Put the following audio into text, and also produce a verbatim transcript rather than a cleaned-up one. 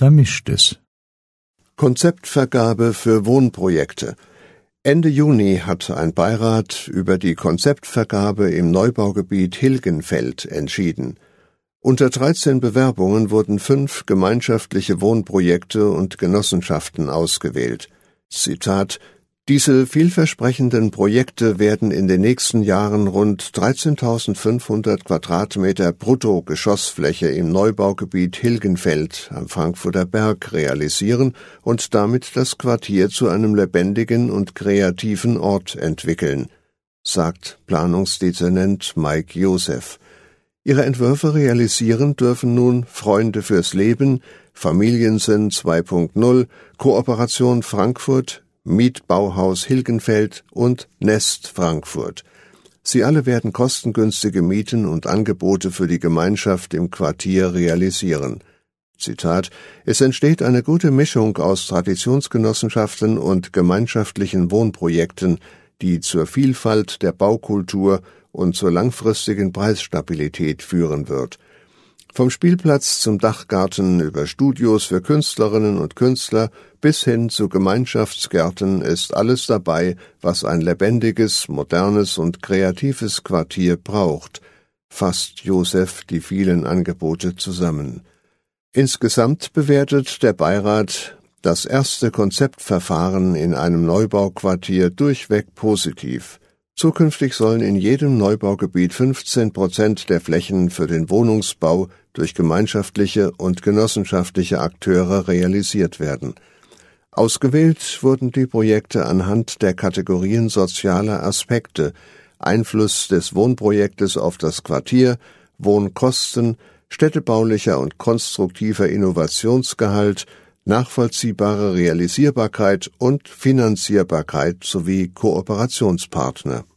Vermischtes. Konzeptvergabe für Wohnprojekte. Ende Juni hat ein Beirat über die Konzeptvergabe im Neubaugebiet Hilgenfeld entschieden. Unter dreizehn Bewerbungen wurden fünf gemeinschaftliche Wohnprojekte und Genossenschaften ausgewählt. Zitat: Diese vielversprechenden Projekte werden in den nächsten Jahren rund dreizehntausendfünfhundert Quadratmeter Brutto-Geschossfläche im Neubaugebiet Hilgenfeld am Frankfurter Berg realisieren und damit das Quartier zu einem lebendigen und kreativen Ort entwickeln, sagt Planungsdezernent Mike Josef. Ihre Entwürfe realisieren dürfen nun Freunde fürs Leben, Familiensinn zwei Punkt null, Kooperation Frankfurt, Mietbauhaus Hilgenfeld und Nest Frankfurt. Sie alle werden kostengünstige Mieten und Angebote für die Gemeinschaft im Quartier realisieren. Zitat: Es entsteht eine gute Mischung aus Traditionsgenossenschaften und gemeinschaftlichen Wohnprojekten, die zur Vielfalt der Baukultur und zur langfristigen Preisstabilität führen wird. Vom Spielplatz zum Dachgarten über Studios für Künstlerinnen und Künstler bis hin zu Gemeinschaftsgärten ist alles dabei, was ein lebendiges, modernes und kreatives Quartier braucht, fasst Josef die vielen Angebote zusammen. Insgesamt bewertet der Beirat das erste Konzeptverfahren in einem Neubauquartier durchweg positiv. Zukünftig sollen in jedem Neubaugebiet fünfzehn Prozent der Flächen für den Wohnungsbau durch gemeinschaftliche und genossenschaftliche Akteure realisiert werden. Ausgewählt wurden die Projekte anhand der Kategorien sozialer Aspekte, Einfluss des Wohnprojektes auf das Quartier, Wohnkosten, städtebaulicher und konstruktiver Innovationsgehalt, nachvollziehbare Realisierbarkeit und Finanzierbarkeit sowie Kooperationspartner.